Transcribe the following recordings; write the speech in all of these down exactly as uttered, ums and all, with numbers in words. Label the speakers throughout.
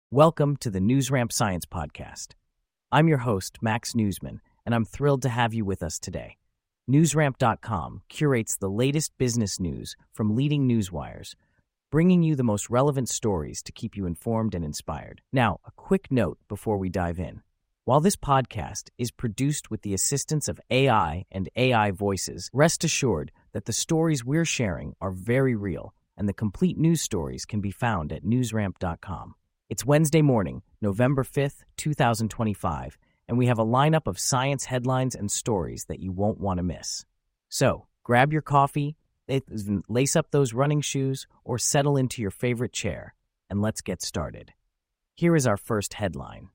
Speaker 1: Welcome to the NewsRamp Science Podcast. I'm your host, Max Newsman, and I'm thrilled to have you with us today. NewsRamp dot com curates the latest business news from leading newswires, bringing you the most relevant stories to keep you informed and inspired. Now, a quick note before we dive in. While this podcast is produced with the assistance of A I and A I voices, rest assured that the stories we're sharing are very real, and the complete news stories can be found at NewsRamp dot com. It's Wednesday morning, November fifth, twenty twenty-five, and we have a lineup of science headlines and stories that you won't want to miss. So, grab your coffee, lace up those running shoes, or settle into your favorite chair, and let's get started. Here is our first headline.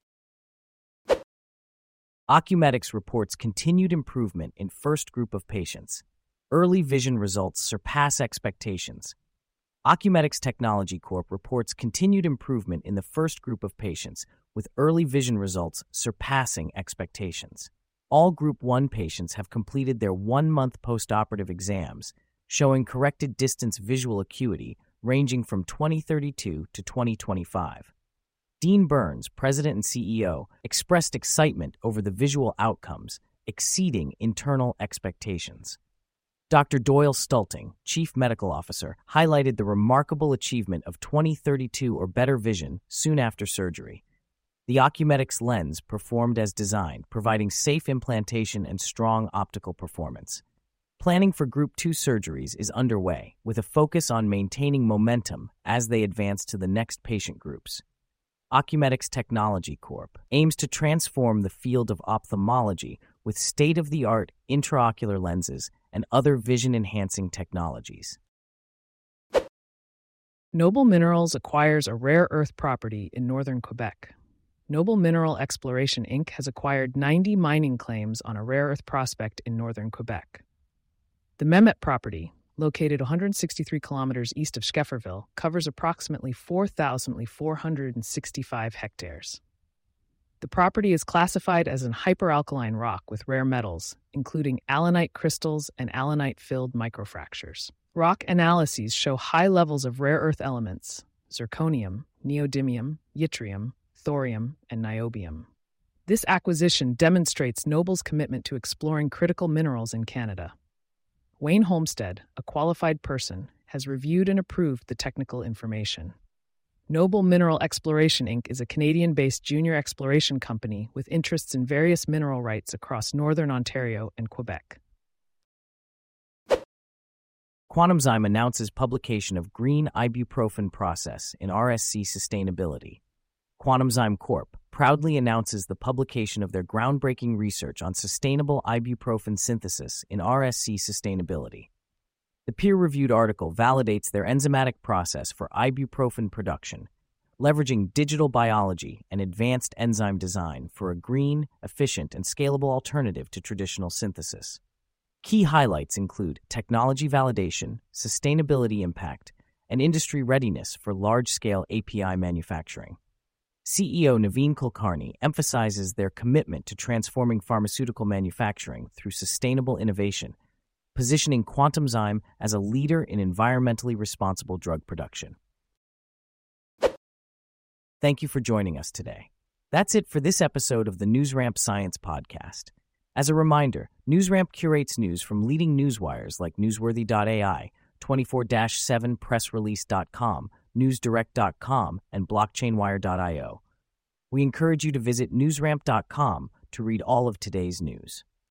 Speaker 1: Ocumenix reports continued improvement in first group of patients. Early vision results surpass expectations. Ocumenix Technology Corp reports continued improvement in the first group of patients, with early vision results surpassing expectations. All Group one patients have completed their one-month postoperative exams, showing corrected distance visual acuity ranging from twenty thirty-two to twenty twenty-five. Dean Burns, president and C E O, expressed excitement over the visual outcomes, exceeding internal expectations. Doctor Doyle Stulting, chief medical officer, highlighted the remarkable achievement of twenty thirty-two or better vision soon after surgery. The Ocumenix lens performed as designed, providing safe implantation and strong optical performance. Planning for Group two surgeries is underway, with a focus on maintaining momentum as they advance to the next patient groups. Ocumenix Technology Corp aims to transform the field of ophthalmology with state-of-the-art intraocular lenses and other vision-enhancing technologies.
Speaker 2: Noble Minerals acquires a rare earth property in northern Quebec. Noble Mineral Exploration Incorporated has acquired ninety mining claims on a rare earth prospect in northern Quebec. The Mehmet property, located one hundred sixty-three kilometers east of Schefferville, covers approximately four thousand four hundred sixty-five hectares. The property is classified as an hyperalkaline rock with rare metals, including allanite crystals and allanite-filled microfractures. Rock analyses show high levels of rare earth elements, zirconium, neodymium, yttrium, thorium, and niobium. This acquisition demonstrates Noble's commitment to exploring critical minerals in Canada. Wayne Homestead, a qualified person, has reviewed and approved the technical information. Noble Mineral Exploration Incorporated is a Canadian-based junior exploration company with interests in various mineral rights across northern Ontario and Quebec.
Speaker 1: Quantumzyme announces publication of green ibuprofen process in R S C Sustainability. Quantumzyme Corp proudly announces the publication of their groundbreaking research on sustainable ibuprofen synthesis in R S C Sustainability. The peer-reviewed article validates their enzymatic process for ibuprofen production, leveraging digital biology and advanced enzyme design for a green, efficient, and scalable alternative to traditional synthesis. Key highlights include technology validation, sustainability impact, and industry readiness for large-scale A P I manufacturing. C E O Naveen Kulkarni emphasizes their commitment to transforming pharmaceutical manufacturing through sustainable innovation, positioning Quantumzyme as a leader in environmentally responsible drug production. Thank you for joining us today. That's it for this episode of the NewsRamp Science Podcast. As a reminder, NewsRamp curates news from leading newswires like Newsworthy dot A I, twenty-four seven press release dot com, newsdirect dot com, and blockchainwire dot io. We encourage you to visit NewsRamp dot com to read all of today's news.